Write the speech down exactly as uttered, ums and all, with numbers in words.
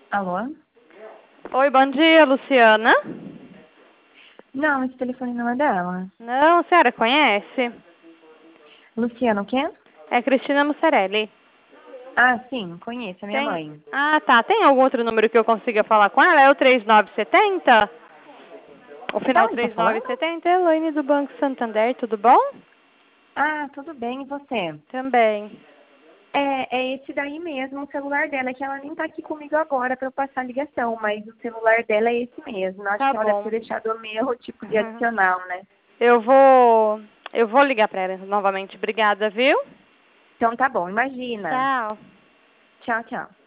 Alô? Oi, bom dia, Luciana. Não, esse telefone não é dela. Não, a senhora conhece? Luciano, o quê? É Cristina Mussarelli. Ah, sim, conheço, é minha Tem... mãe. Ah, tá. Tem algum outro número que eu consiga falar com ela? É o três nove sete zero? O Da final onde tá três nove falando? sete zero? É Elaine do Banco Santander, tudo bom? Ah, tudo bem, e você? Também. É, é esse daí mesmo, o celular dela, é que ela nem tá aqui comigo agora pra eu passar a ligação, mas o celular dela é esse mesmo. Acho Tá que ela deve ter bom. deixado o meu tipo de adicional, né? Eu vou... Eu vou ligar pra ela novamente. Obrigada, viu? Então tá bom, imagina. Tchau. Tchau, tchau.